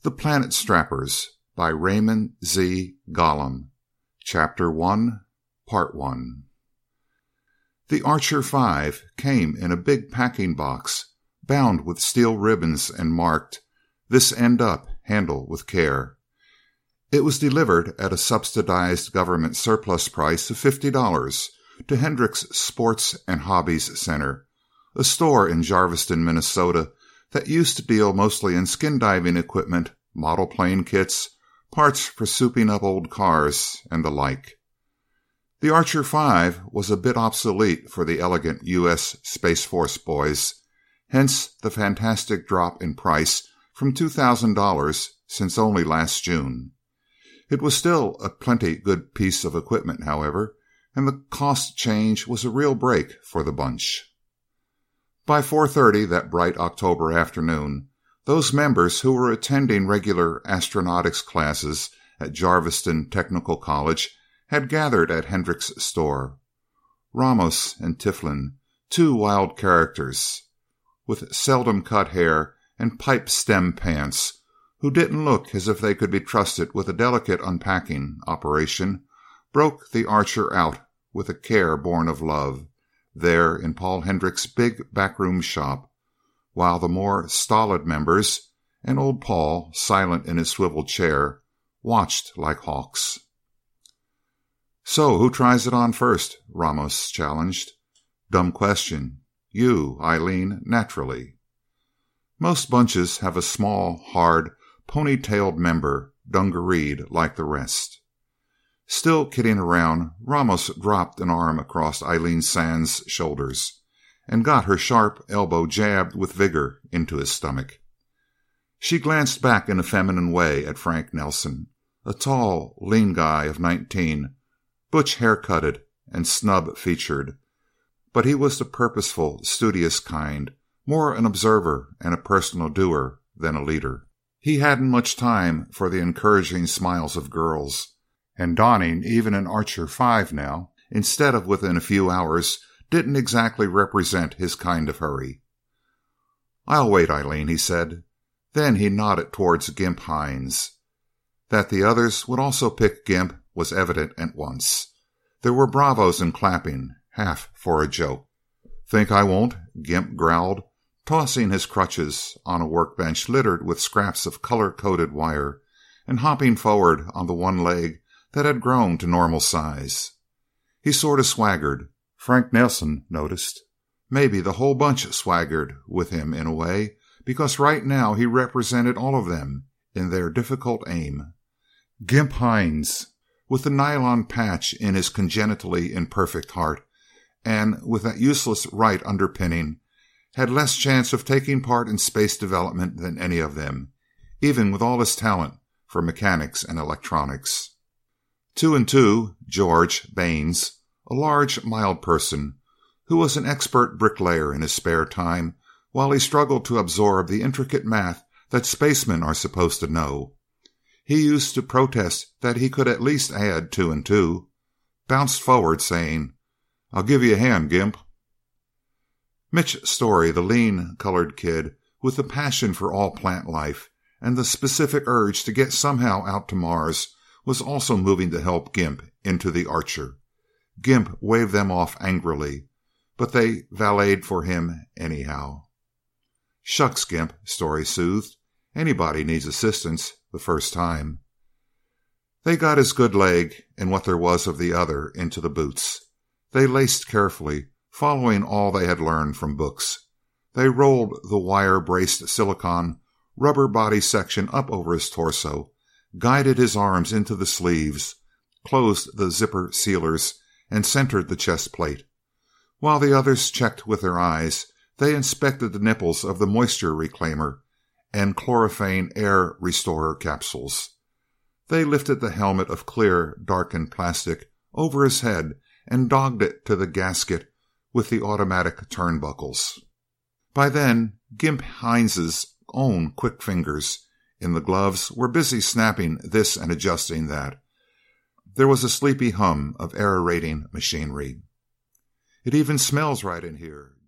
The Planet Strappers by Raymond Z. Gollam. Chapter 1, Part 1. The Archer 5 came in a big packing box, bound with steel ribbons and marked, "This end up, handle with care." It was delivered at a subsidized government surplus price of $50 to Hendricks Sports and Hobbies Center, a store in Jarviston, Minnesota, that used to deal mostly in skin diving equipment, model plane kits, parts for souping up old cars, and the like. The Archer 5 was a bit obsolete for the elegant U.S. Space Force boys, hence the fantastic drop in price from $2,000 since only last June. It was still a plenty good piece of equipment, however, and the cost change was a real break for the bunch. By 4:30 that bright October afternoon, those members who were attending regular astronautics classes at Jarviston Technical College had gathered at Hendricks' store. Ramos and Tiflin, two wild characters, with seldom cut hair and pipe stem pants, who didn't look as if they could be trusted with a delicate unpacking operation, broke the Archer out with a care born of love, there in Paul Hendricks' big backroom shop, while the more stolid members, and old Paul, silent in his swivel chair, watched like hawks. "So, who tries it on first?" Ramos challenged. "Dumb question. You, Eileen, naturally." Most bunches have a small, hard, pony-tailed member, dungareed like the rest. Still kidding around, Ramos dropped an arm across Eileen Sands' shoulders and got her sharp elbow jabbed with vigor into his stomach. She glanced back in a feminine way at Frank Nelson, a tall, lean guy of 19, butch hair-cutted and snub-featured, but he was the purposeful, studious kind, more an observer and a personal doer than a leader. He hadn't much time for the encouraging smiles of girls, and donning even an Archer 5 now, instead of within a few hours, didn't exactly represent his kind of hurry. "I'll wait, Eileen," he said. Then he nodded towards Gimp Hines. That the others would also pick Gimp was evident at once. There were bravos and clapping, half for a joke. "Think I won't?" Gimp growled, tossing his crutches on a workbench littered with scraps of color-coded wire, and hopping forward on the one leg that had grown to normal size. He sort of swaggered, Frank Nelson noticed. Maybe the whole bunch swaggered with him in a way, because right now he represented all of them in their difficult aim. Gimp Hines, with the nylon patch in his congenitally imperfect heart, and with that useless right underpinning, had less chance of taking part in space development than any of them, even with all his talent for mechanics and electronics. 2 and 2, George Baines, a large, mild person, who was an expert bricklayer in his spare time while he struggled to absorb the intricate math that spacemen are supposed to know. He used to protest that he could at least add 2 and 2, bounced forward saying, "I'll give you a hand, Gimp." Mitch Story, the lean, colored kid with the passion for all plant life and the specific urge to get somehow out to Mars, was also moving to help Gimp into the Archer. Gimp waved them off angrily, but they valeted for him anyhow. "Shucks, Gimp," Story soothed. "Anybody needs assistance the first time." They got his good leg and what there was of the other into the boots. They laced carefully, following all they had learned from books. They rolled the wire-braced silicone rubber body section up over his torso, guided his arms into the sleeves, closed the zipper sealers, and centered the chest plate. While the others checked with their eyes, they inspected the nipples of the moisture reclaimer and chlorophane air restorer capsules. They lifted the helmet of clear, darkened plastic over his head and dogged it to the gasket with the automatic turnbuckles. By then, Gimp Hines's own quick fingers in the gloves were busy snapping this and adjusting that. There was a sleepy hum of aerating machinery. "It even smells right in here,"